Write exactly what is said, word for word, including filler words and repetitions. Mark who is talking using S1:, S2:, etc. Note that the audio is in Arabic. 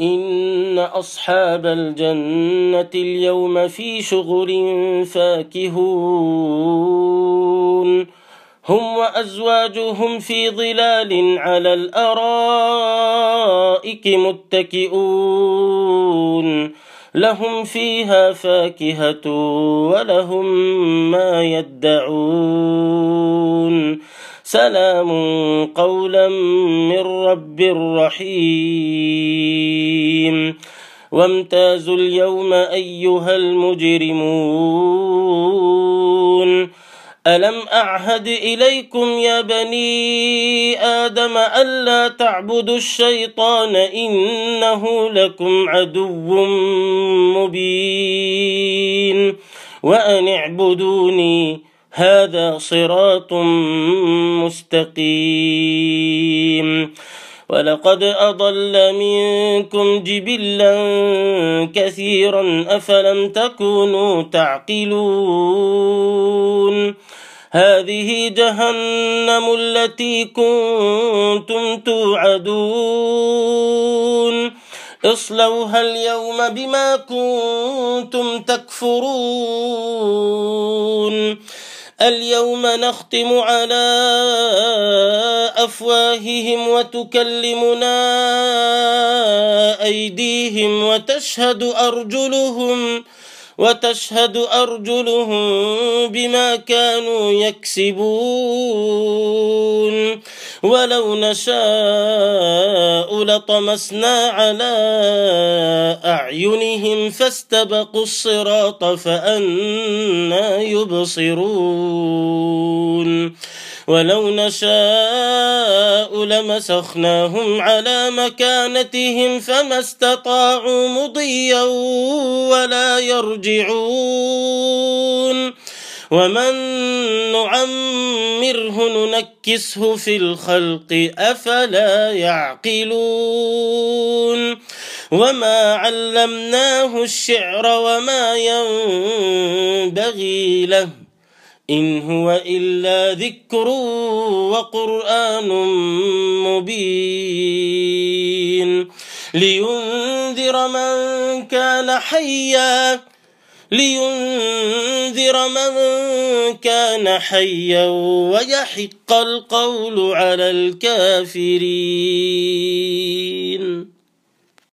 S1: إن أصحاب الجنة اليوم في شغل فاكهون هم وأزواجهم في ظلال على الأرائك متكئون لهم فيها فاكهة ولهم ما يدعون سلام قولا من رب رحيم وامتازوا اليوم أيها المجرمون ألم أعهد إليكم يا بني آدم ألا تعبدوا الشيطان إنه لكم عدو مبين وأن اعبدوني هذا صراط مستقيم ولقد أضل منكم جبلا كثيرا أفلم تكونوا تعقلون هذه جهنم التي كنتم توعدون اصلوها اليوم بما كنتم تكفرون اليوم نختم على أفواههم وتكلمنا أيديهم وتشهد أرجلهم وتشهد أرجلهم بما كانوا يكسبون ولو نشاء لطمسنا على أعينهم فاستبقوا الصراط فأنى يبصرون ولو نشاء لمسخناهم على مكانتهم فما استطاعوا مضيا ولا يرجعون ومن نعمره ننكسه في الخلق أفلا يعقلون وما علمناه الشعر وما ينبغي له إن هو إلا ذكر وقرآن مبين لينذر من كان حيا لينذر من كان حيا ويحق القول على الكافرين.